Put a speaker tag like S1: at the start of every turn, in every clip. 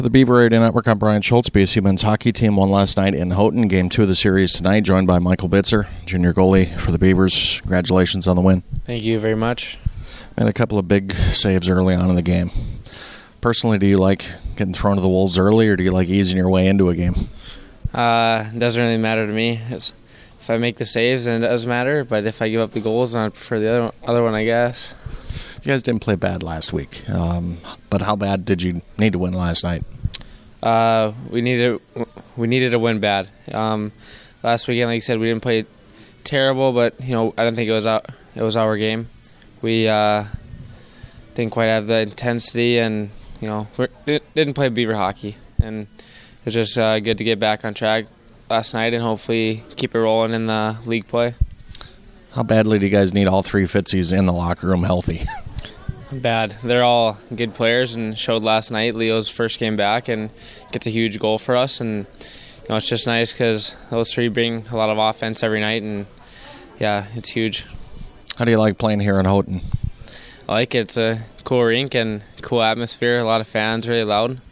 S1: The Beaver Radio Network, I'm Brian Schultz. BSU men's hockey team won last night in Houghton. Game 2 of the series tonight, joined by Michael Bitzer, junior goalie for the Beavers. Congratulations on the win.
S2: Thank you very much.
S1: Made a couple of big saves early on in the game. Personally, do you like getting thrown to the wolves early, or do you like easing your way into a game?
S2: It doesn't really matter to me. If I make the saves, then it does matter. But if I give up the goals, then I prefer the other one, I guess.
S1: You guys didn't play bad last week, but how bad did you need to win last night?
S2: We needed to win bad. Last weekend, like you said, we didn't play terrible, but I don't think it was our game. We didn't quite have the intensity, and didn't play Beaver hockey. And it was just good to get back on track last night and hopefully keep it rolling in the league play.
S1: How badly do you guys need all three Fitzies in the locker room healthy?
S2: Bad. They're all good players and showed last night. Leo's first game back and gets a huge goal for us. And it's just nice because those three bring a lot of offense every night. And, yeah, it's huge.
S1: How do you like playing here in Houghton?
S2: I like it. It's a cool rink and cool atmosphere. A lot of fans, really loud.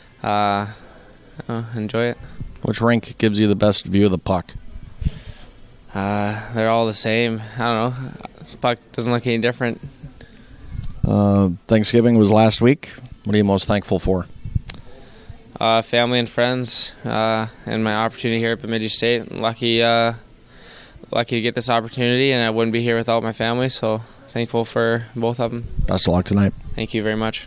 S2: Enjoy it.
S1: Which rink gives you the best view of the puck?
S2: They're all the same. I don't know. The puck doesn't look any different.
S1: Thanksgiving was last week. What are you most thankful for?
S2: Family and friends, and my opportunity here at Bemidji State. Lucky to get this opportunity, and I wouldn't be here without my family, so thankful for both of them.
S1: Best of luck tonight.
S2: Thank you very much.